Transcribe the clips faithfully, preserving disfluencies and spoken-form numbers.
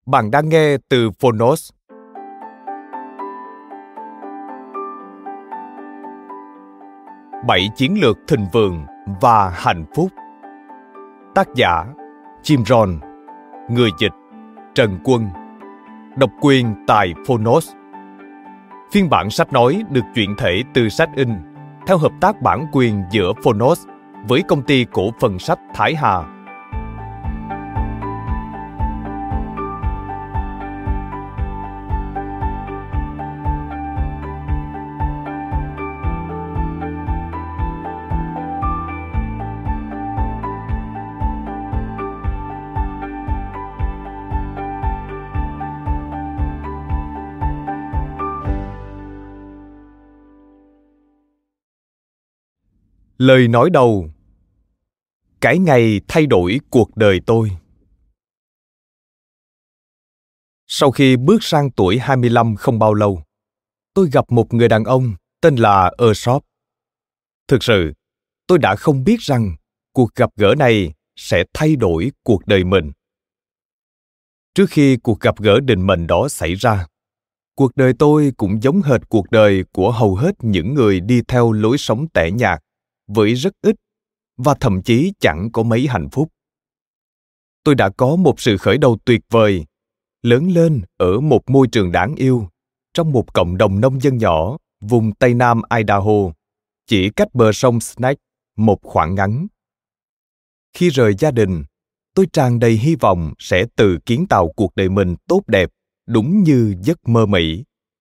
Bạn đang nghe từ Phonos. Bảy chiến lược thịnh vượng và hạnh phúc. Tác giả Jim Rohn. Người dịch Trần Quân. Độc quyền tại Phonos. Phiên bản sách nói được chuyển thể từ sách in theo hợp tác bản quyền giữa Phonos với công ty cổ phần sách Thái Hà. Lời nói đầu. Cái ngày thay đổi cuộc đời tôi. Sau khi bước sang tuổi hai mươi lăm không bao lâu, tôi gặp một người đàn ông tên là Earshop. Thực sự, tôi đã không biết rằng cuộc gặp gỡ này sẽ thay đổi cuộc đời mình. Trước khi cuộc gặp gỡ định mệnh đó xảy ra, cuộc đời tôi cũng giống hệt cuộc đời của hầu hết những người đi theo lối sống tẻ nhạt, với rất ít và thậm chí chẳng có mấy hạnh phúc. Tôi đã có một sự khởi đầu tuyệt vời, lớn lên ở một môi trường đáng yêu, trong một cộng đồng nông dân nhỏ vùng Tây Nam Idaho, chỉ cách bờ sông Snake một khoảng ngắn. Khi rời gia đình, tôi tràn đầy hy vọng sẽ tự kiến tạo cuộc đời mình tốt đẹp, đúng như giấc mơ Mỹ.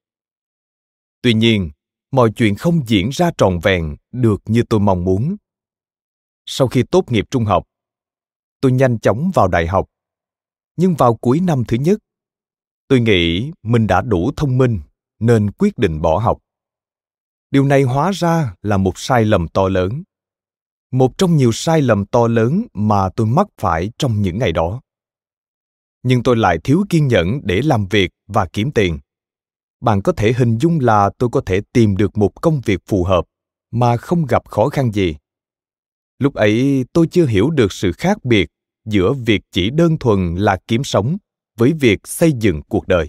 Tuy nhiên, mọi chuyện không diễn ra trọn vẹn được như tôi mong muốn. Sau khi tốt nghiệp trung học, tôi nhanh chóng vào đại học. Nhưng vào cuối năm thứ nhất, tôi nghĩ mình đã đủ thông minh nên quyết định bỏ học. Điều này hóa ra là một sai lầm to lớn. Một trong nhiều sai lầm to lớn mà tôi mắc phải trong những ngày đó. Nhưng tôi lại thiếu kiên nhẫn để làm việc và kiếm tiền. Bạn có thể hình dung là tôi có thể tìm được một công việc phù hợp mà không gặp khó khăn gì. Lúc ấy tôi chưa hiểu được sự khác biệt giữa việc chỉ đơn thuần là kiếm sống với việc xây dựng cuộc đời.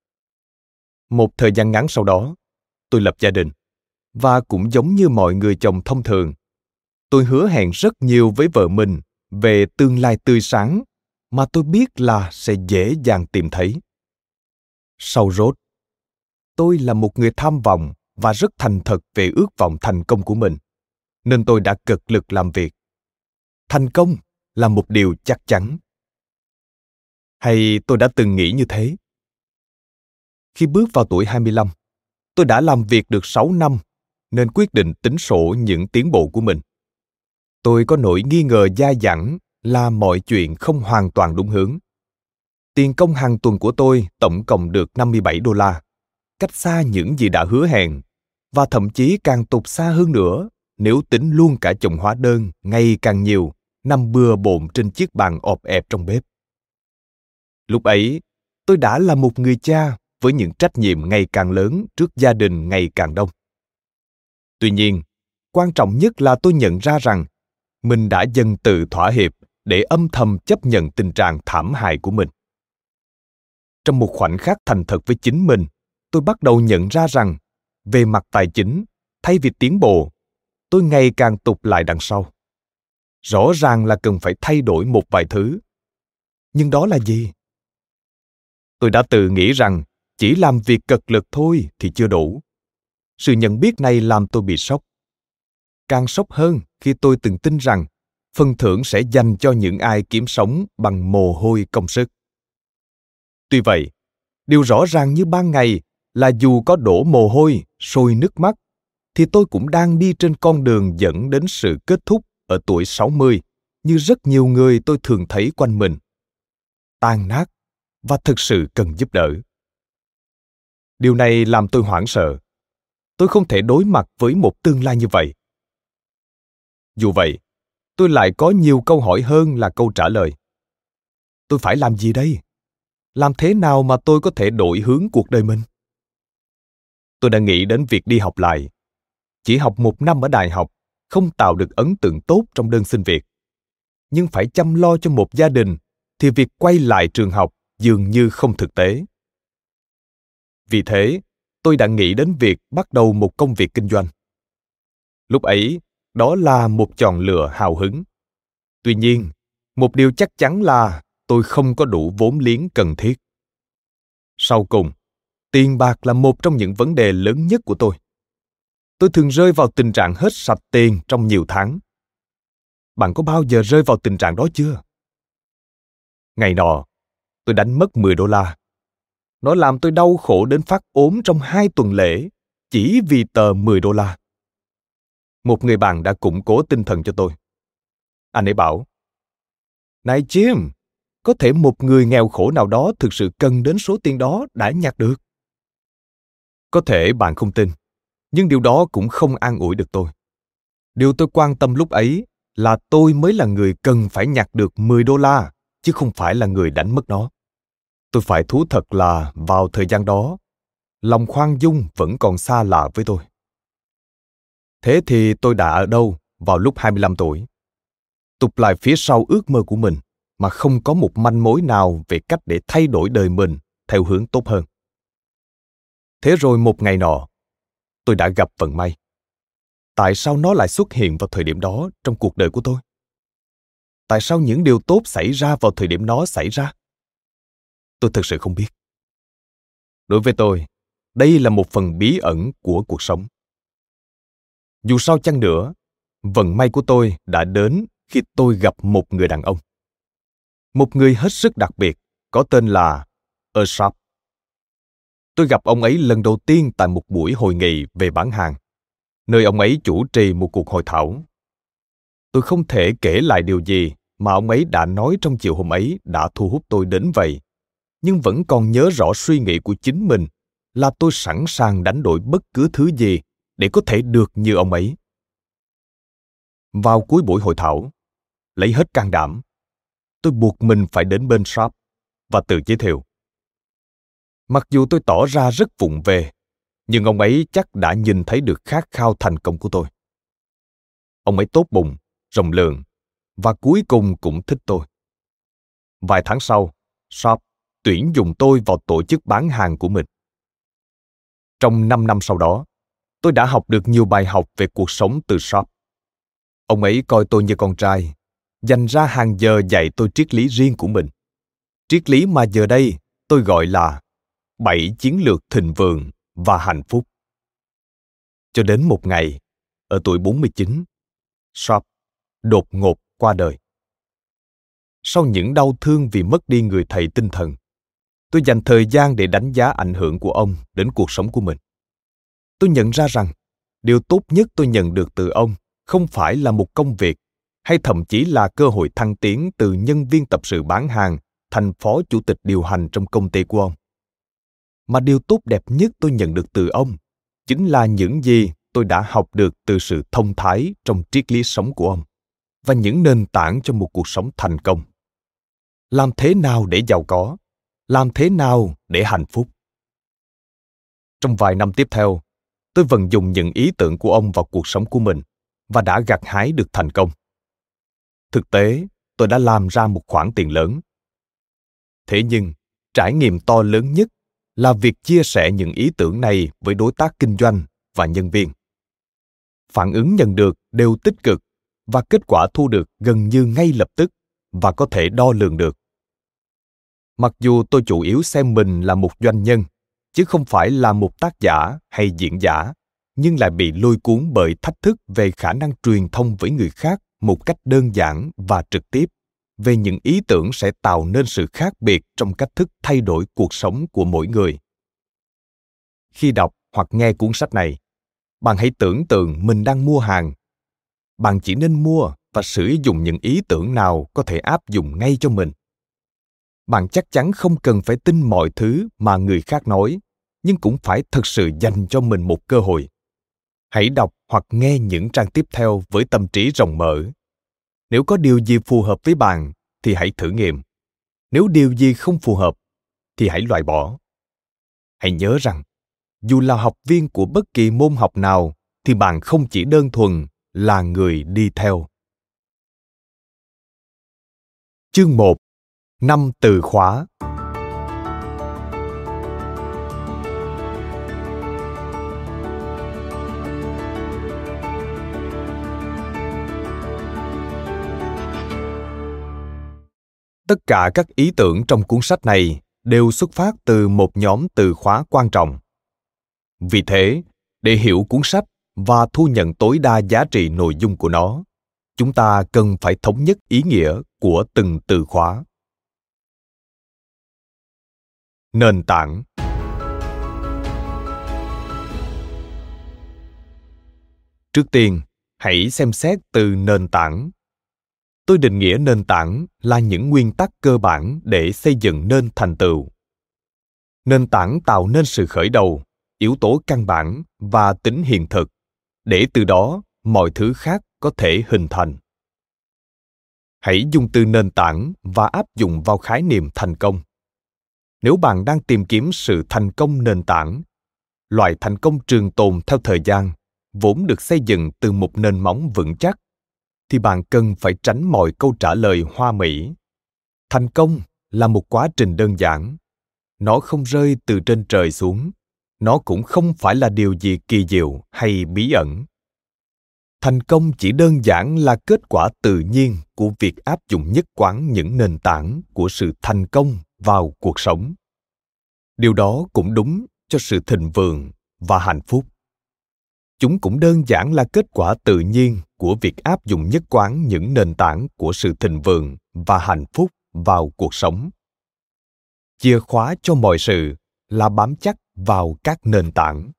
Một thời gian ngắn sau đó, tôi lập gia đình. Và cũng giống như mọi người chồng thông thường, tôi hứa hẹn rất nhiều với vợ mình về tương lai tươi sáng mà tôi biết là sẽ dễ dàng tìm thấy. Sau rốt, tôi là một người tham vọng và rất thành thật về ước vọng thành công của mình, nên tôi đã cực lực làm việc. Thành công là một điều chắc chắn. Hay tôi đã từng nghĩ như thế? Khi bước vào tuổi hai mươi lăm, tôi đã làm việc được sáu năm, nên quyết định tính sổ những tiến bộ của mình. Tôi có nỗi nghi ngờ dai dẳng là mọi chuyện không hoàn toàn đúng hướng. Tiền công hàng tuần của tôi tổng cộng được năm mươi bảy đô la, cách xa những gì đã hứa hẹn, và thậm chí càng tụt xa hơn nữa nếu tính luôn cả chồng hóa đơn ngày càng nhiều nằm bừa bộn trên chiếc bàn ọp ẹp trong bếp. Lúc ấy, tôi đã là một người cha với những trách nhiệm ngày càng lớn trước gia đình ngày càng đông. Tuy nhiên, quan trọng nhất là tôi nhận ra rằng mình đã dần tự thỏa hiệp để âm thầm chấp nhận tình trạng thảm hại của mình. Trong một khoảnh khắc thành thật với chính mình, tôi bắt đầu nhận ra rằng, về mặt tài chính, thay vì tiến bộ, tôi ngày càng tụt lại đằng sau. Rõ ràng là cần phải thay đổi một vài thứ. Nhưng đó là gì? Tôi đã tự nghĩ rằng chỉ làm việc cật lực thôi thì chưa đủ. Sự nhận biết này làm tôi bị sốc. Càng sốc hơn khi tôi từng tin rằng phần thưởng sẽ dành cho những ai kiếm sống bằng mồ hôi công sức. Tuy vậy, điều rõ ràng như ban ngày là dù có đổ mồ hôi, sôi nước mắt, thì tôi cũng đang đi trên con đường dẫn đến sự kết thúc ở tuổi sáu mươi, như rất nhiều người tôi thường thấy quanh mình. Tan nát và thực sự cần giúp đỡ. Điều này làm tôi hoảng sợ. Tôi không thể đối mặt với một tương lai như vậy. Dù vậy, tôi lại có nhiều câu hỏi hơn là câu trả lời. Tôi phải làm gì đây? Làm thế nào mà tôi có thể đổi hướng cuộc đời mình? Tôi đã nghĩ đến việc đi học lại. Chỉ học một năm ở đại học không tạo được ấn tượng tốt trong đơn xin việc. Nhưng phải chăm lo cho một gia đình, thì việc quay lại trường học dường như không thực tế. Vì thế, tôi đã nghĩ đến việc bắt đầu một công việc kinh doanh. Lúc ấy, đó là một chọn lựa hào hứng. Tuy nhiên, một điều chắc chắn là tôi không có đủ vốn liếng cần thiết. Sau cùng, tiền bạc là một trong những vấn đề lớn nhất của tôi. Tôi thường rơi vào tình trạng hết sạch tiền trong nhiều tháng. Bạn có bao giờ rơi vào tình trạng đó chưa? Ngày nọ, tôi đánh mất mười đô la. Nó làm tôi đau khổ đến phát ốm trong hai tuần lễ chỉ vì tờ mười đô la. Một người bạn đã củng cố tinh thần cho tôi. Anh ấy bảo, này Jim, có thể một người nghèo khổ nào đó thực sự cần đến số tiền đó đã nhặt được. Có thể bạn không tin, nhưng điều đó cũng không an ủi được tôi. Điều tôi quan tâm lúc ấy là tôi mới là người cần phải nhặt được mười đô la, chứ không phải là người đánh mất nó. Tôi phải thú thật là vào thời gian đó, lòng khoan dung vẫn còn xa lạ với tôi. Thế thì tôi đã ở đâu vào lúc hai mươi lăm tuổi? Tụt lại phía sau ước mơ của mình mà không có một manh mối nào về cách để thay đổi đời mình theo hướng tốt hơn. Thế rồi một ngày nọ, tôi đã gặp vận may. Tại sao nó lại xuất hiện vào thời điểm đó trong cuộc đời của tôi? Tại sao những điều tốt xảy ra vào thời điểm đó xảy ra? Tôi thực sự không biết. Đối với tôi, đây là một phần bí ẩn của cuộc sống. Dù sao chăng nữa, vận may của tôi đã đến khi tôi gặp một người đàn ông. Một người hết sức đặc biệt, có tên là Earl. Tôi gặp ông ấy lần đầu tiên tại một buổi hội nghị về bán hàng, nơi ông ấy chủ trì một cuộc hội thảo. Tôi không thể kể lại điều gì mà ông ấy đã nói trong chiều hôm ấy đã thu hút tôi đến vậy, nhưng vẫn còn nhớ rõ suy nghĩ của chính mình là tôi sẵn sàng đánh đổi bất cứ thứ gì để có thể được như ông ấy. Vào cuối buổi hội thảo, lấy hết can đảm, tôi buộc mình phải đến bên Sharp và tự giới thiệu. Mặc dù tôi tỏ ra rất vụng về, nhưng ông ấy chắc đã nhìn thấy được khát khao thành công của tôi. Ông ấy tốt bụng, rộng lượng, và cuối cùng cũng thích tôi. Vài tháng sau, Sharp tuyển dụng tôi vào tổ chức bán hàng của mình. Trong năm năm sau đó, tôi đã học được nhiều bài học về cuộc sống từ Sharp. Ông ấy coi tôi như con trai, dành ra hàng giờ dạy tôi triết lý riêng của mình. Triết lý mà giờ đây tôi gọi là bảy chiến lược thịnh vượng và hạnh phúc. Cho đến một ngày, ở tuổi bốn mươi chín, Sharp đột ngột qua đời. Sau những đau thương vì mất đi người thầy tinh thần, tôi dành thời gian để đánh giá ảnh hưởng của ông đến cuộc sống của mình. Tôi nhận ra rằng, điều tốt nhất tôi nhận được từ ông không phải là một công việc, hay thậm chí là cơ hội thăng tiến từ nhân viên tập sự bán hàng thành phó chủ tịch điều hành trong công ty của ông. Mà điều tốt đẹp nhất tôi nhận được từ ông chính là những gì tôi đã học được từ sự thông thái trong triết lý sống của ông và những nền tảng cho một cuộc sống thành công. Làm thế nào để giàu có? Làm thế nào để hạnh phúc? Trong vài năm tiếp theo, tôi vận dụng những ý tưởng của ông vào cuộc sống của mình và đã gặt hái được thành công. Thực tế, tôi đã làm ra một khoản tiền lớn. Thế nhưng, trải nghiệm to lớn nhất là việc chia sẻ những ý tưởng này với đối tác kinh doanh và nhân viên. Phản ứng nhận được đều tích cực và kết quả thu được gần như ngay lập tức và có thể đo lường được. Mặc dù tôi chủ yếu xem mình là một doanh nhân, chứ không phải là một tác giả hay diễn giả, nhưng lại bị lôi cuốn bởi thách thức về khả năng truyền thông với người khác một cách đơn giản và trực tiếp về những ý tưởng sẽ tạo nên sự khác biệt trong cách thức thay đổi cuộc sống của mỗi người. Khi đọc hoặc nghe cuốn sách này, bạn hãy tưởng tượng mình đang mua hàng. Bạn chỉ nên mua và sử dụng những ý tưởng nào có thể áp dụng ngay cho mình. Bạn chắc chắn không cần phải tin mọi thứ mà người khác nói, nhưng cũng phải thực sự dành cho mình một cơ hội. Hãy đọc hoặc nghe những trang tiếp theo với tâm trí rộng mở. Nếu có điều gì phù hợp với bạn, thì hãy thử nghiệm. Nếu điều gì không phù hợp, thì hãy loại bỏ. Hãy nhớ rằng, dù là học viên của bất kỳ môn học nào, thì bạn không chỉ đơn thuần là người đi theo. Chương một. Năm từ khóa. Tất cả các ý tưởng trong cuốn sách này đều xuất phát từ một nhóm từ khóa quan trọng. Vì thế, để hiểu cuốn sách và thu nhận tối đa giá trị nội dung của nó, chúng ta cần phải thống nhất ý nghĩa của từng từ khóa. Nền tảng. Trước tiên, hãy xem xét từ nền tảng. Tôi định nghĩa nền tảng là những nguyên tắc cơ bản để xây dựng nên thành tựu. Nền tảng tạo nên sự khởi đầu, yếu tố căn bản và tính hiện thực, để từ đó mọi thứ khác có thể hình thành. Hãy dùng từ nền tảng và áp dụng vào khái niệm thành công. Nếu bạn đang tìm kiếm sự thành công nền tảng, loại thành công trường tồn theo thời gian, vốn được xây dựng từ một nền móng vững chắc, thì bạn cần phải tránh mọi câu trả lời hoa mỹ. Thành công là một quá trình đơn giản. Nó không rơi từ trên trời xuống. Nó cũng không phải là điều gì kỳ diệu hay bí ẩn. Thành công chỉ đơn giản là kết quả tự nhiên của việc áp dụng nhất quán những nền tảng của sự thành công vào cuộc sống. Điều đó cũng đúng cho sự thịnh vượng và hạnh phúc. Chúng cũng đơn giản là kết quả tự nhiên của việc áp dụng nhất quán những nền tảng của sự thịnh vượng và hạnh phúc vào cuộc sống. Chìa khóa cho mọi sự là bám chắc vào các nền tảng.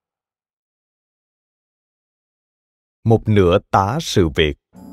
Một nửa tá sự việc.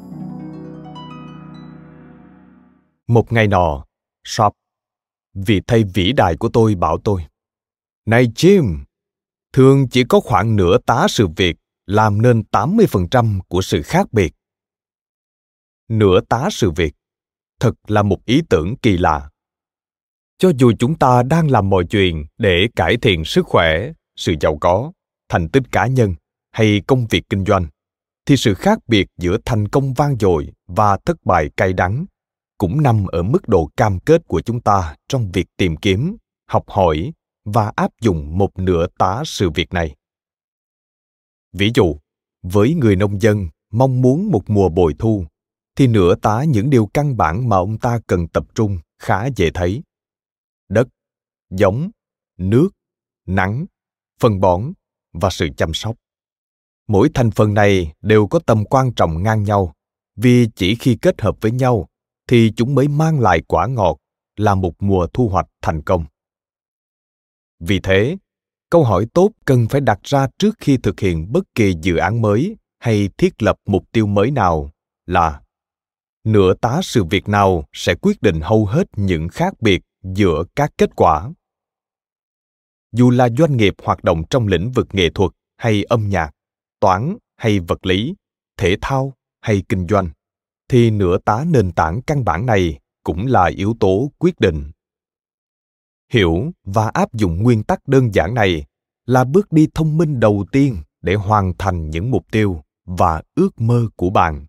Một ngày nọ, Sharp, vị thầy vĩ đại của tôi, bảo tôi: "Này Jim, thường chỉ có khoảng nửa tá sự việc làm nên tám mươi phần trăm của sự khác biệt." Nửa tá sự việc, thật là một ý tưởng kỳ lạ. Cho dù chúng ta đang làm mọi chuyện để cải thiện sức khỏe, sự giàu có, thành tích cá nhân hay công việc kinh doanh, thì sự khác biệt giữa thành công vang dội và thất bại cay đắng cũng nằm ở mức độ cam kết của chúng ta trong việc tìm kiếm, học hỏi và áp dụng một nửa tá sự việc này. Ví dụ, với người nông dân mong muốn một mùa bội thu, thì nửa tá những điều căn bản mà ông ta cần tập trung khá dễ thấy: đất, giống, nước, nắng, phân bón và sự chăm sóc. Mỗi thành phần này đều có tầm quan trọng ngang nhau, vì chỉ khi kết hợp với nhau thì chúng mới mang lại quả ngọt, là một mùa thu hoạch thành công. Vì thế, câu hỏi tốt cần phải đặt ra trước khi thực hiện bất kỳ dự án mới hay thiết lập mục tiêu mới nào là: nửa tá sự việc nào sẽ quyết định hầu hết những khác biệt giữa các kết quả? Dù là doanh nghiệp hoạt động trong lĩnh vực nghệ thuật hay âm nhạc, toán hay vật lý, thể thao hay kinh doanh, thì nửa tá nền tảng căn bản này cũng là yếu tố quyết định. Hiểu và áp dụng nguyên tắc đơn giản này là bước đi thông minh đầu tiên để hoàn thành những mục tiêu và ước mơ của bạn.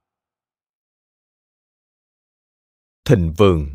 Thịnh vượng.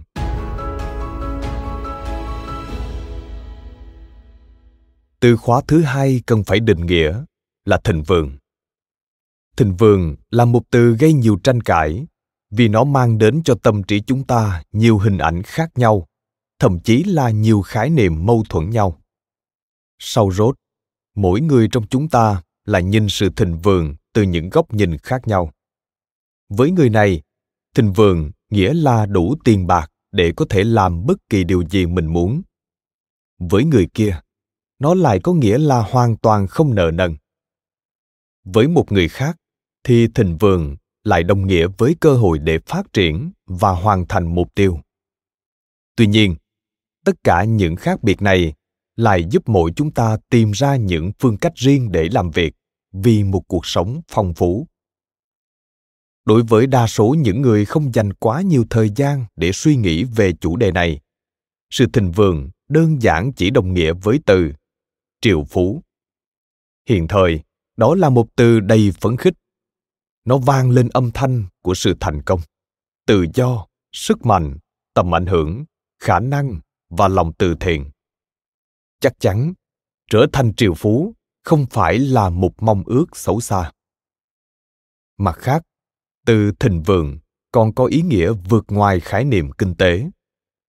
Từ khóa thứ hai cần phải định nghĩa là thịnh vượng. Thịnh vượng là một từ gây nhiều tranh cãi vì nó mang đến cho tâm trí chúng ta nhiều hình ảnh khác nhau, thậm chí là nhiều khái niệm mâu thuẫn nhau. Sau rốt, mỗi người trong chúng ta là nhìn sự thịnh vượng từ những góc nhìn khác nhau. Với người này, thịnh vượng nghĩa là đủ tiền bạc để có thể làm bất kỳ điều gì mình muốn. Với người kia, nó lại có nghĩa là hoàn toàn không nợ nần. Với một người khác, thì thịnh vượng lại đồng nghĩa với cơ hội để phát triển và hoàn thành mục tiêu. Tuy nhiên, tất cả những khác biệt này lại giúp mỗi chúng ta tìm ra những phương cách riêng để làm việc vì một cuộc sống phong phú. Đối với đa số những người không dành quá nhiều thời gian để suy nghĩ về chủ đề này, sự thịnh vượng đơn giản chỉ đồng nghĩa với từ triệu phú. Hiện thời, đó là một từ đầy phấn khích. Nó vang lên âm thanh của sự thành công, tự do, sức mạnh, tầm ảnh hưởng, khả năng và lòng từ thiện. Chắc chắn, trở thành triệu phú không phải là một mong ước xấu xa. Mặt khác, từ thịnh vượng còn có ý nghĩa vượt ngoài khái niệm kinh tế.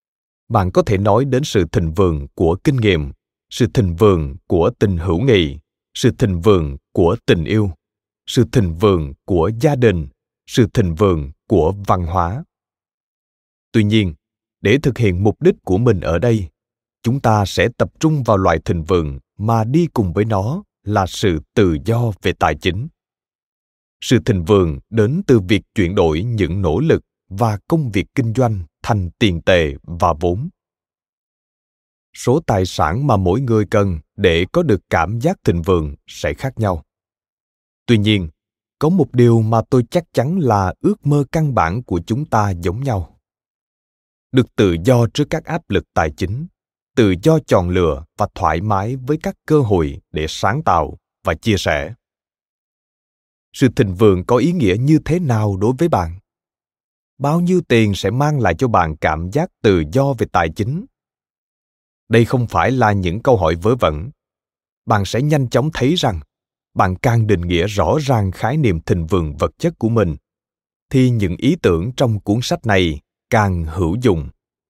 Bạn có thể nói đến sự thịnh vượng của kinh nghiệm, sự thịnh vượng của tình hữu nghị, sự thịnh vượng của tình yêu, sự thịnh vượng của gia đình, sự thịnh vượng của văn hóa. Tuy nhiên, để thực hiện mục đích của mình ở đây, chúng ta sẽ tập trung vào loại thịnh vượng mà đi cùng với nó là sự tự do về tài chính. Sự thịnh vượng đến từ việc chuyển đổi những nỗ lực và công việc kinh doanh thành tiền tệ và vốn. Số tài sản mà mỗi người cần để có được cảm giác thịnh vượng sẽ khác nhau. Tuy nhiên, có một điều mà tôi chắc chắn là ước mơ căn bản của chúng ta giống nhau. Được tự do trước các áp lực tài chính, tự do chọn lựa và thoải mái với các cơ hội để sáng tạo và chia sẻ. Sự thịnh vượng có ý nghĩa như thế nào đối với bạn? Bao nhiêu tiền sẽ mang lại cho bạn cảm giác tự do về tài chính? Đây không phải là những câu hỏi vớ vẩn. Bạn sẽ nhanh chóng thấy rằng bạn càng định nghĩa rõ ràng khái niệm thịnh vượng vật chất của mình, thì những ý tưởng trong cuốn sách này càng hữu dụng.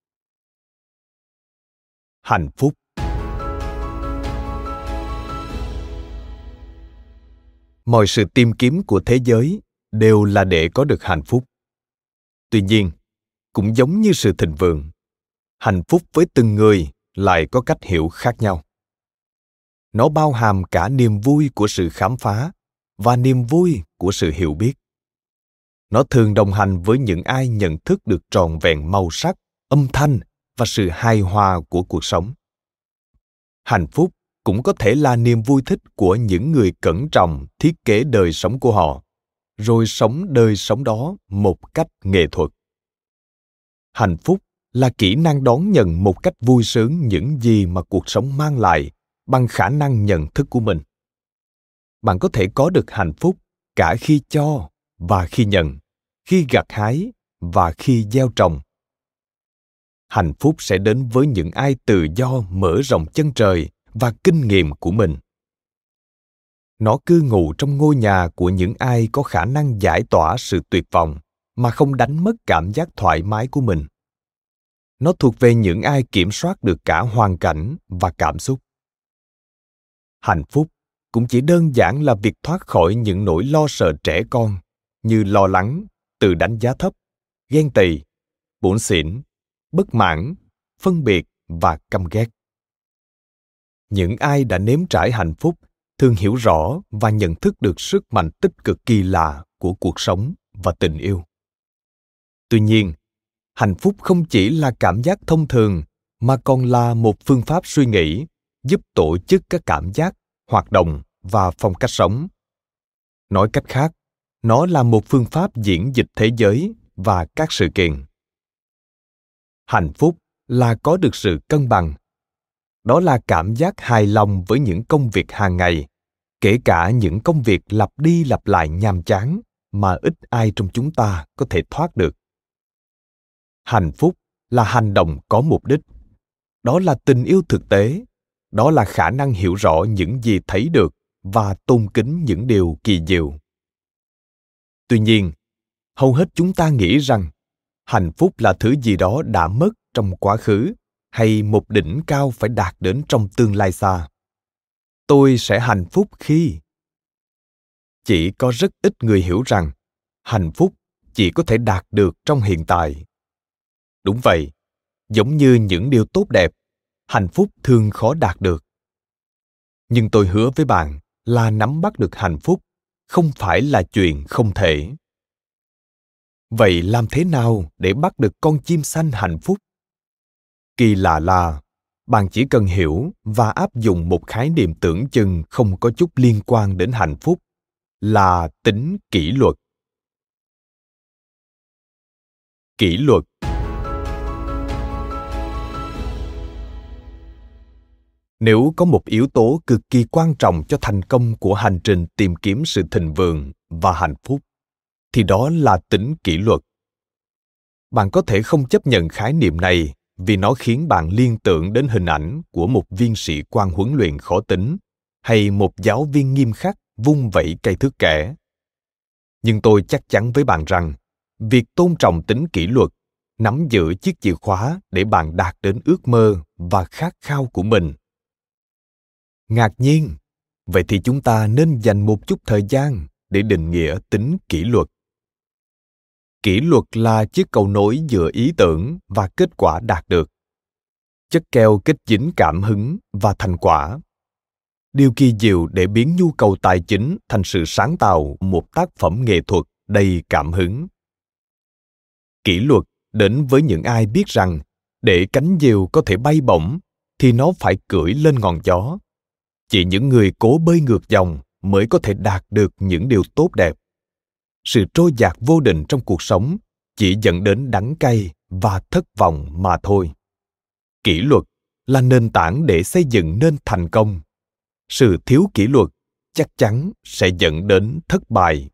Hạnh phúc. Mọi sự tìm kiếm của thế giới đều là để có được hạnh phúc. Tuy nhiên, cũng giống như sự thịnh vượng, hạnh phúc với từng người lại có cách hiểu khác nhau. Nó bao hàm cả niềm vui của sự khám phá và niềm vui của sự hiểu biết. Nó thường đồng hành với những ai nhận thức được trọn vẹn màu sắc, âm thanh và sự hài hòa của cuộc sống. Hạnh phúc cũng có thể là niềm vui thích của những người cẩn trọng thiết kế đời sống của họ, rồi sống đời sống đó một cách nghệ thuật. Hạnh phúc là kỹ năng đón nhận một cách vui sướng những gì mà cuộc sống mang lại bằng khả năng nhận thức của mình. Bạn có thể có được hạnh phúc cả khi cho và khi nhận, khi gặt hái và khi gieo trồng. Hạnh phúc sẽ đến với những ai tự do mở rộng chân trời và kinh nghiệm của mình. Nó cư ngụ trong ngôi nhà của những ai có khả năng giải tỏa sự tuyệt vọng mà không đánh mất cảm giác thoải mái của mình. Nó thuộc về những ai kiểm soát được cả hoàn cảnh và cảm xúc. Hạnh phúc cũng chỉ đơn giản là việc thoát khỏi những nỗi lo sợ trẻ con như lo lắng, tự đánh giá thấp, ghen tị, bủn xỉn, bất mãn, phân biệt và căm ghét. Những ai đã nếm trải hạnh phúc thường hiểu rõ và nhận thức được sức mạnh tích cực kỳ lạ của cuộc sống và tình yêu. Tuy nhiên, hạnh phúc không chỉ là cảm giác thông thường mà còn là một phương pháp suy nghĩ giúp tổ chức các cảm giác, hoạt động và phong cách sống. Nói cách khác, nó là một phương pháp diễn dịch thế giới và các sự kiện. Hạnh phúc là có được sự cân bằng. Đó là cảm giác hài lòng với những công việc hàng ngày, kể cả những công việc lặp đi lặp lại nhàm chán mà ít ai trong chúng ta có thể thoát được. Hạnh phúc là hành động có mục đích. Đó là tình yêu thực tế. Đó là khả năng hiểu rõ những gì thấy được và tôn kính những điều kỳ diệu. Tuy nhiên, hầu hết chúng ta nghĩ rằng hạnh phúc là thứ gì đó đã mất trong quá khứ hay một đỉnh cao phải đạt đến trong tương lai xa. Tôi sẽ hạnh phúc khi... Chỉ có rất ít người hiểu rằng hạnh phúc chỉ có thể đạt được trong hiện tại. Đúng vậy, giống như những điều tốt đẹp, hạnh phúc thường khó đạt được. Nhưng tôi hứa với bạn là nắm bắt được hạnh phúc không phải là chuyện không thể. Vậy làm thế nào để bắt được con chim xanh hạnh phúc? Kỳ lạ là, bạn chỉ cần hiểu và áp dụng một khái niệm tưởng chừng không có chút liên quan đến hạnh phúc, là tính kỷ luật. Kỷ luật. Nếu có một yếu tố cực kỳ quan trọng cho thành công của hành trình tìm kiếm sự thịnh vượng và hạnh phúc, thì đó là tính kỷ luật. Bạn có thể không chấp nhận khái niệm này vì nó khiến bạn liên tưởng đến hình ảnh của một viên sĩ quan huấn luyện khó tính hay một giáo viên nghiêm khắc vung vẩy cây thước kẻ. Nhưng tôi chắc chắn với bạn rằng, việc tôn trọng tính kỷ luật nắm giữ chiếc chìa khóa để bạn đạt đến ước mơ và khát khao của mình. Ngạc nhiên, vậy thì chúng ta nên dành một chút thời gian để định nghĩa tính kỷ luật. Kỷ luật là chiếc cầu nối giữa ý tưởng và kết quả đạt được. Chất keo kết dính cảm hứng và thành quả. Điều kỳ diệu để biến nhu cầu tài chính thành sự sáng tạo một tác phẩm nghệ thuật đầy cảm hứng. Kỷ luật đến với những ai biết rằng để cánh diều có thể bay bổng thì nó phải cưỡi lên ngọn gió. Chỉ những người cố bơi ngược dòng mới có thể đạt được những điều tốt đẹp. Sự trôi dạt vô định trong cuộc sống chỉ dẫn đến đắng cay và thất vọng mà thôi. Kỷ luật là nền tảng để xây dựng nên thành công. Sự thiếu kỷ luật chắc chắn sẽ dẫn đến thất bại.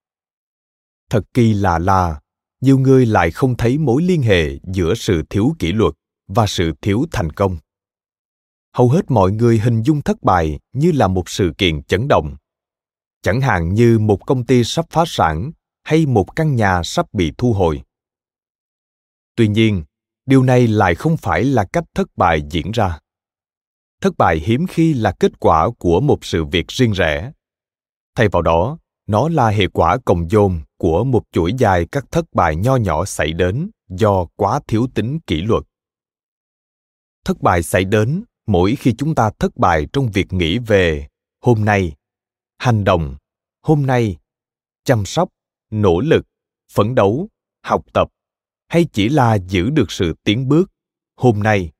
Thật kỳ lạ là nhiều người lại không thấy mối liên hệ giữa sự thiếu kỷ luật và sự thiếu thành công. Hầu hết mọi người hình dung thất bại như là một sự kiện chấn động. Chẳng hạn như một công ty sắp phá sản hay một căn nhà sắp bị thu hồi. Tuy nhiên, điều này lại không phải là cách thất bại diễn ra. Thất bại hiếm khi là kết quả của một sự việc riêng rẽ. Thay vào đó, nó là hệ quả còng dồn của một chuỗi dài các thất bại nho nhỏ xảy đến do quá thiếu tính kỷ luật. Thất bại xảy đến mỗi khi chúng ta thất bại trong việc nghĩ về hôm nay, hành động, hôm nay, chăm sóc, nỗ lực, phấn đấu, học tập, hay chỉ là giữ được sự tiến bước, hôm nay.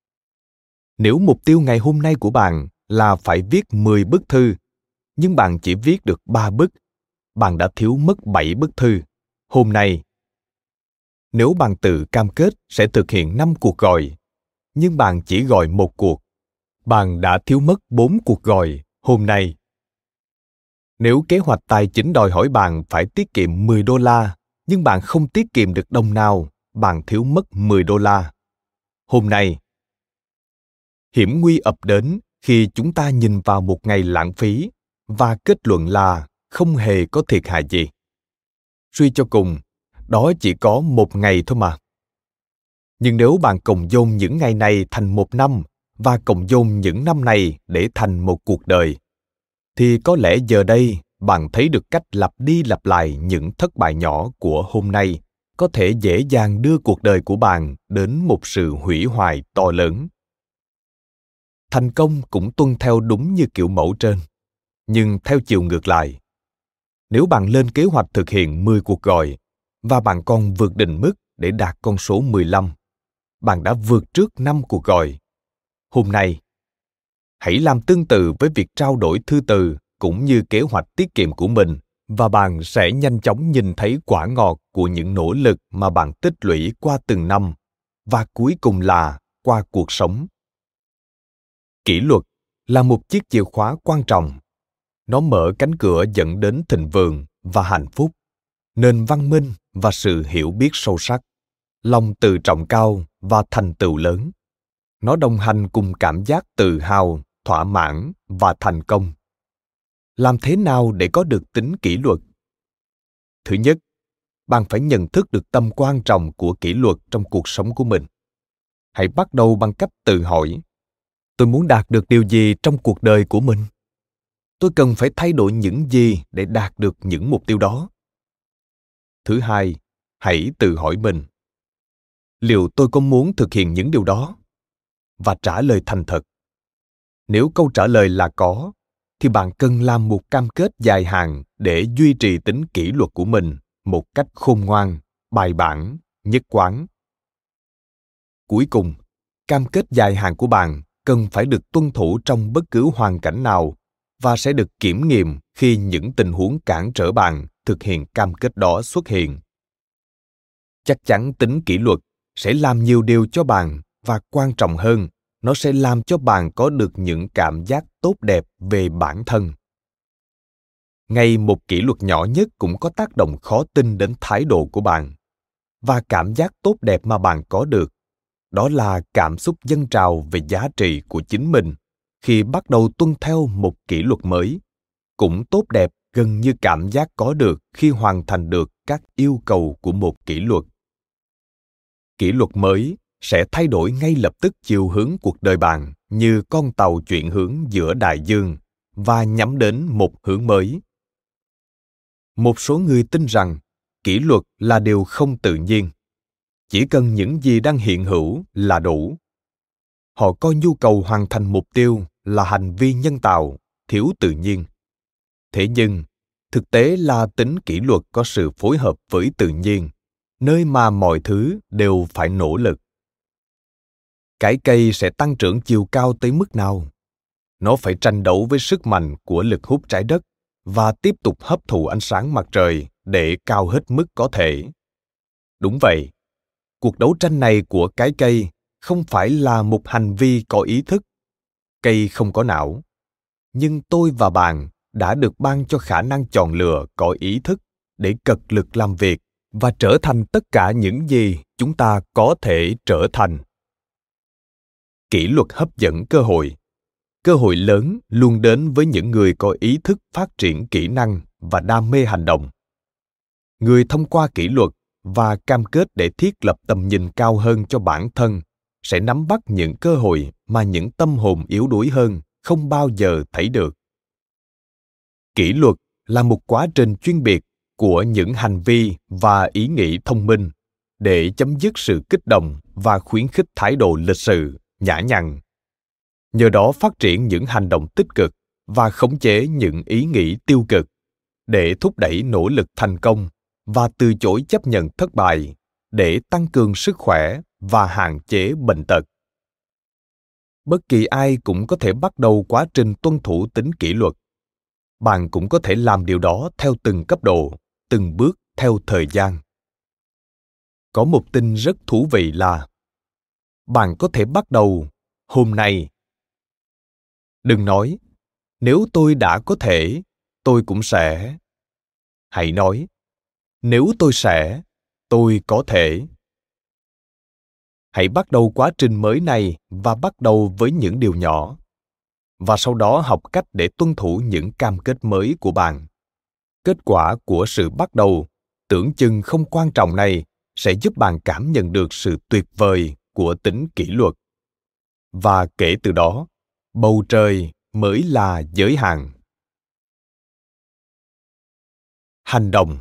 Nếu mục tiêu ngày hôm nay của bạn là phải viết mười bức thư, nhưng bạn chỉ viết được ba bức, bạn đã thiếu mất bảy bức thư, hôm nay. Nếu bạn tự cam kết sẽ thực hiện năm cuộc gọi, nhưng bạn chỉ gọi một cuộc, bạn đã thiếu mất bốn cuộc gọi, hôm nay. Nếu kế hoạch tài chính đòi hỏi bạn phải tiết kiệm mười đô la, nhưng bạn không tiết kiệm được đồng nào, bạn thiếu mất mười đô la, hôm nay. Hiểm nguy ập đến khi chúng ta nhìn vào một ngày lãng phí và kết luận là không hề có thiệt hại gì. Suy cho cùng, đó chỉ có một ngày thôi mà. Nhưng nếu bạn cộng dồn những ngày này thành một năm và cộng dồn những năm này để thành một cuộc đời, thì có lẽ giờ đây bạn thấy được cách lặp đi lặp lại những thất bại nhỏ của hôm nay có thể dễ dàng đưa cuộc đời của bạn đến một sự hủy hoại to lớn. Thành công cũng tuân theo đúng như kiểu mẫu trên, nhưng theo chiều ngược lại. Nếu bạn lên kế hoạch thực hiện mười cuộc gọi và bạn còn vượt định mức để đạt con số mười lăm, bạn đã vượt trước năm cuộc gọi. Hôm nay, hãy làm tương tự với việc trao đổi thư từ cũng như kế hoạch tiết kiệm của mình và bạn sẽ nhanh chóng nhìn thấy quả ngọt của những nỗ lực mà bạn tích lũy qua từng năm và cuối cùng là qua cuộc sống. Kỷ luật là một chiếc chìa khóa quan trọng. Nó mở cánh cửa dẫn đến thịnh vượng và hạnh phúc, nền văn minh và sự hiểu biết sâu sắc, lòng tự trọng cao và thành tựu lớn. Nó đồng hành cùng cảm giác tự hào, thỏa mãn và thành công. Làm thế nào để có được tính kỷ luật? Thứ nhất, bạn phải nhận thức được tầm quan trọng của kỷ luật trong cuộc sống của mình. Hãy bắt đầu bằng cách tự hỏi, tôi muốn đạt được điều gì trong cuộc đời của mình? Tôi cần phải thay đổi những gì để đạt được những mục tiêu đó? Thứ hai, hãy tự hỏi mình, liệu tôi có muốn thực hiện những điều đó? Và trả lời thành thật. Nếu câu trả lời là có, thì bạn cần làm một cam kết dài hạn để duy trì tính kỷ luật của mình một cách khôn ngoan, bài bản, nhất quán. Cuối cùng, cam kết dài hạn của bạn cần phải được tuân thủ trong bất cứ hoàn cảnh nào và sẽ được kiểm nghiệm khi những tình huống cản trở bạn thực hiện cam kết đó xuất hiện. Chắc chắn tính kỷ luật sẽ làm nhiều điều cho bạn và quan trọng hơn, nó sẽ làm cho bạn có được những cảm giác tốt đẹp về bản thân. Ngay một kỷ luật nhỏ nhất cũng có tác động khó tin đến thái độ của bạn. Và cảm giác tốt đẹp mà bạn có được, đó là cảm xúc dâng trào về giá trị của chính mình khi bắt đầu tuân theo một kỷ luật mới, cũng tốt đẹp gần như cảm giác có được khi hoàn thành được các yêu cầu của một kỷ luật. Kỷ luật mới sẽ thay đổi ngay lập tức chiều hướng cuộc đời bạn như con tàu chuyển hướng giữa đại dương và nhắm đến một hướng mới. Một số người tin rằng kỷ luật là điều không tự nhiên. Chỉ cần những gì đang hiện hữu là đủ. Họ coi nhu cầu hoàn thành mục tiêu là hành vi nhân tạo, thiếu tự nhiên. Thế nhưng, thực tế là tính kỷ luật có sự phối hợp với tự nhiên, nơi mà mọi thứ đều phải nỗ lực. Cái cây sẽ tăng trưởng chiều cao tới mức nào? Nó phải tranh đấu với sức mạnh của lực hút trái đất và tiếp tục hấp thụ ánh sáng mặt trời để cao hết mức có thể. Đúng vậy, cuộc đấu tranh này của cái cây không phải là một hành vi có ý thức. Cây không có não. Nhưng tôi và bạn đã được ban cho khả năng chọn lựa có ý thức để cật lực làm việc và trở thành tất cả những gì chúng ta có thể trở thành. Kỷ luật hấp dẫn cơ hội. Cơ hội lớn luôn đến với những người có ý thức phát triển kỹ năng và đam mê hành động. Người thông qua kỷ luật và cam kết để thiết lập tầm nhìn cao hơn cho bản thân sẽ nắm bắt những cơ hội mà những tâm hồn yếu đuối hơn không bao giờ thấy được. Kỷ luật là một quá trình chuyên biệt của những hành vi và ý nghĩ thông minh để chấm dứt sự kích động và khuyến khích thái độ lịch sự, nhã nhặn. Nhờ đó phát triển những hành động tích cực và khống chế những ý nghĩ tiêu cực để thúc đẩy nỗ lực thành công và từ chối chấp nhận thất bại để tăng cường sức khỏe và hạn chế bệnh tật. Bất kỳ ai cũng có thể bắt đầu quá trình tuân thủ tính kỷ luật. Bạn cũng có thể làm điều đó theo từng cấp độ, từng bước theo thời gian. Có một tin rất thú vị là bạn có thể bắt đầu hôm nay. Đừng nói, nếu tôi đã có thể, tôi cũng sẽ. Hãy nói, nếu tôi sẽ, tôi có thể. Hãy bắt đầu quá trình mới này và bắt đầu với những điều nhỏ. Và sau đó học cách để tuân thủ những cam kết mới của bạn. Kết quả của sự bắt đầu, tưởng chừng không quan trọng này sẽ giúp bạn cảm nhận được sự tuyệt vời của tính kỷ luật. Và kể từ đó, bầu trời mới là giới hạn. Hành động.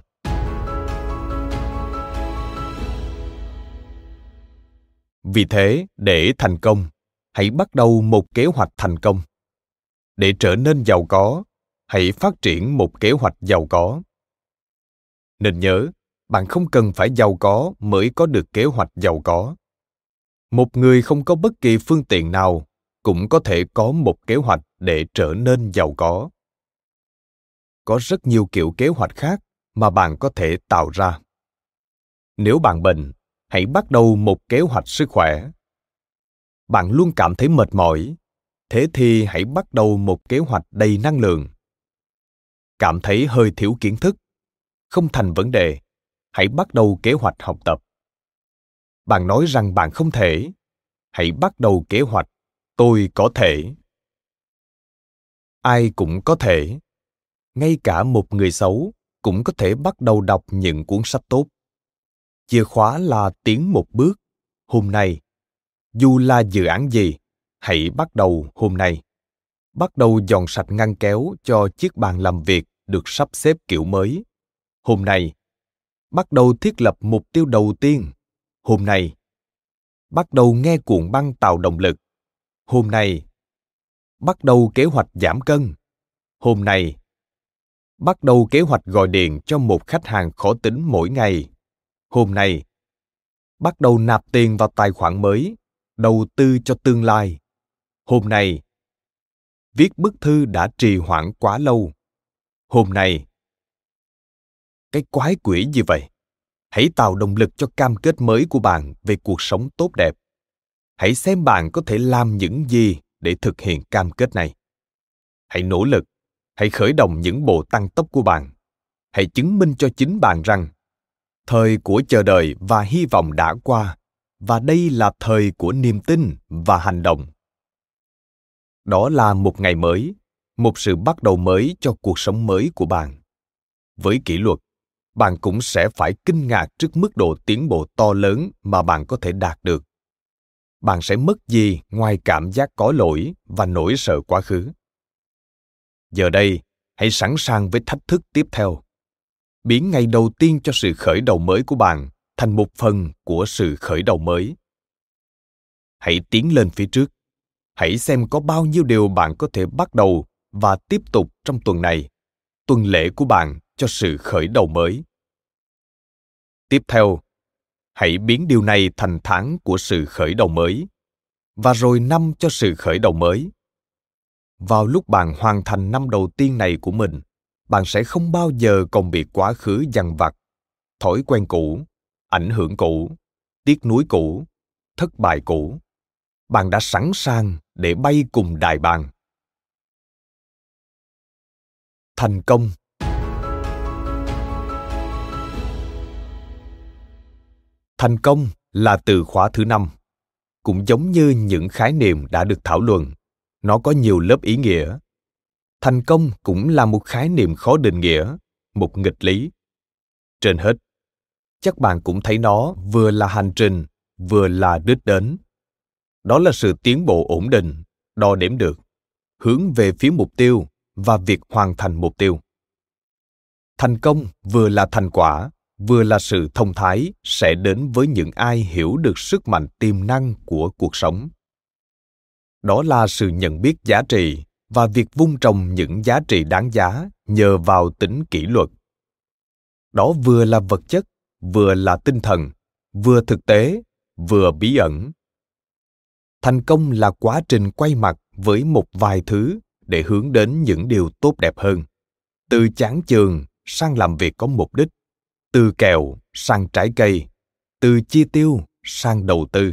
Vì thế, để thành công, hãy bắt đầu một kế hoạch thành công. Để trở nên giàu có, hãy phát triển một kế hoạch giàu có. Nên nhớ, bạn không cần phải giàu có mới có được kế hoạch giàu có. Một người không có bất kỳ phương tiện nào cũng có thể có một kế hoạch để trở nên giàu có. Có rất nhiều kiểu kế hoạch khác mà bạn có thể tạo ra. Nếu bạn bệnh, hãy bắt đầu một kế hoạch sức khỏe. Bạn luôn cảm thấy mệt mỏi, thế thì hãy bắt đầu một kế hoạch đầy năng lượng. Cảm thấy hơi thiếu kiến thức, không thành vấn đề, hãy bắt đầu kế hoạch học tập. Bạn nói rằng bạn không thể, hãy bắt đầu kế hoạch tôi có thể. Ai cũng có thể, ngay cả một người xấu cũng có thể bắt đầu đọc những cuốn sách tốt. Chìa khóa là tiến một bước, hôm nay. Dù là dự án gì, hãy bắt đầu hôm nay. Bắt đầu dọn sạch ngăn kéo cho chiếc bàn làm việc được sắp xếp kiểu mới. Hôm nay. Bắt đầu thiết lập mục tiêu đầu tiên. Hôm nay. Bắt đầu nghe cuộn băng tạo động lực. Hôm nay. Bắt đầu kế hoạch giảm cân. Hôm nay. Bắt đầu kế hoạch gọi điện cho một khách hàng khó tính mỗi ngày. Hôm nay. Bắt đầu nạp tiền vào tài khoản mới, đầu tư cho tương lai. Hôm nay. Viết bức thư đã trì hoãn quá lâu. Hôm nay. Cái quái quỷ gì vậy? Hãy tạo động lực cho cam kết mới của bạn về cuộc sống tốt đẹp. Hãy xem bạn có thể làm những gì để thực hiện cam kết này. Hãy nỗ lực. Hãy khởi động những bộ tăng tốc của bạn. Hãy chứng minh cho chính bạn rằng thời của chờ đợi và hy vọng đã qua, và đây là thời của niềm tin và hành động. Đó là một ngày mới, một sự bắt đầu mới cho cuộc sống mới của bạn. Với kỷ luật, bạn cũng sẽ phải kinh ngạc trước mức độ tiến bộ to lớn mà bạn có thể đạt được. Bạn sẽ mất gì ngoài cảm giác có lỗi và nỗi sợ quá khứ? Giờ đây, hãy sẵn sàng với thách thức tiếp theo. Biến ngày đầu tiên cho sự khởi đầu mới của bạn thành một phần của sự khởi đầu mới. Hãy tiến lên phía trước. Hãy xem có bao nhiêu điều bạn có thể bắt đầu và tiếp tục trong tuần này, tuần lễ của bạn cho sự khởi đầu mới. Tiếp theo, hãy biến điều này thành tháng của sự khởi đầu mới, và rồi năm cho sự khởi đầu mới. Vào lúc bạn hoàn thành năm đầu tiên này của mình, bạn sẽ không bao giờ còn bị quá khứ dằn vặt, thói quen cũ, ảnh hưởng cũ, tiếc nuối cũ, thất bại cũ. Bạn đã sẵn sàng để bay cùng đài bàng. Thành công. Thành công là từ khóa thứ năm. Cũng giống như những khái niệm đã được thảo luận, nó có nhiều lớp ý nghĩa. Thành công cũng là một khái niệm khó định nghĩa, một nghịch lý. Trên hết, chắc bạn cũng thấy nó vừa là hành trình, vừa là đích đến. Đó là sự tiến bộ ổn định, đo đếm được, hướng về phía mục tiêu và việc hoàn thành mục tiêu. Thành công vừa là thành quả, vừa là sự thông thái sẽ đến với những ai hiểu được sức mạnh tiềm năng của cuộc sống. Đó là sự nhận biết giá trị và việc vun trồng những giá trị đáng giá nhờ vào tính kỷ luật. Đó vừa là vật chất, vừa là tinh thần, vừa thực tế, vừa bí ẩn. Thành công là quá trình quay mặt với một vài thứ để hướng đến những điều tốt đẹp hơn. Từ chán chường sang làm việc có mục đích, từ kẹo sang trái cây, từ chi tiêu sang đầu tư.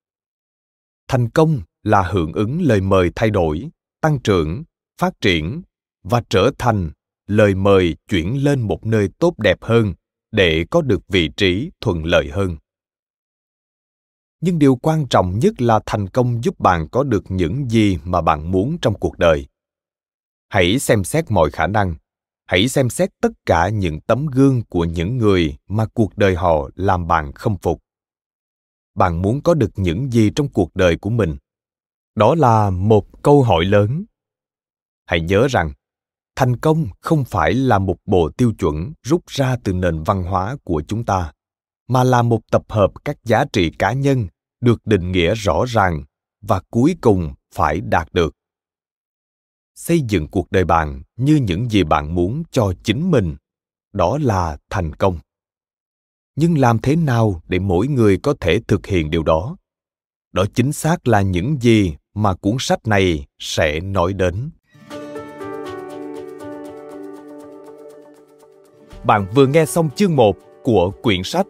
Thành công là hưởng ứng lời mời thay đổi, tăng trưởng, phát triển và trở thành lời mời chuyển lên một nơi tốt đẹp hơn để có được vị trí thuận lợi hơn. Nhưng điều quan trọng nhất là thành công giúp bạn có được những gì mà bạn muốn trong cuộc đời. Hãy xem xét mọi khả năng. Hãy xem xét tất cả những tấm gương của những người mà cuộc đời họ làm bạn khâm phục. Bạn muốn có được những gì trong cuộc đời của mình? Đó là một câu hỏi lớn. Hãy nhớ rằng, thành công không phải là một bộ tiêu chuẩn rút ra từ nền văn hóa của chúng ta, mà là một tập hợp các giá trị cá nhân được định nghĩa rõ ràng và cuối cùng phải đạt được. Xây dựng cuộc đời bạn như những gì bạn muốn cho chính mình, đó là thành công. Nhưng làm thế nào để mỗi người có thể thực hiện điều đó? Đó chính xác là những gì mà cuốn sách này sẽ nói đến. Bạn vừa nghe xong chương một của quyển sách.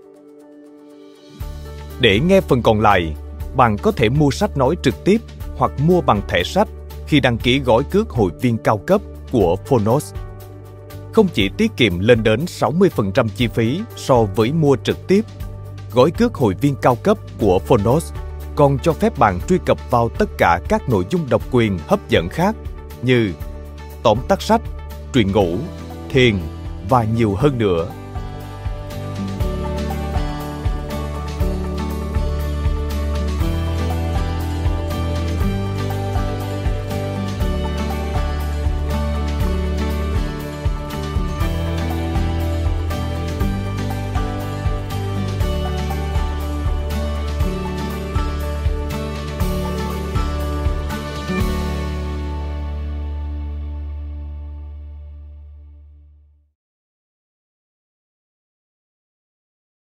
Để nghe phần còn lại, bạn có thể mua sách nói trực tiếp hoặc mua bằng thẻ sách khi đăng ký gói cước hội viên cao cấp của Phonos. Không chỉ tiết kiệm lên đến sáu mươi phần trăm chi phí so với mua trực tiếp, gói cước hội viên cao cấp của Phonos còn cho phép bạn truy cập vào tất cả các nội dung độc quyền hấp dẫn khác như tóm tắt sách, truyện ngủ, thiền và nhiều hơn nữa.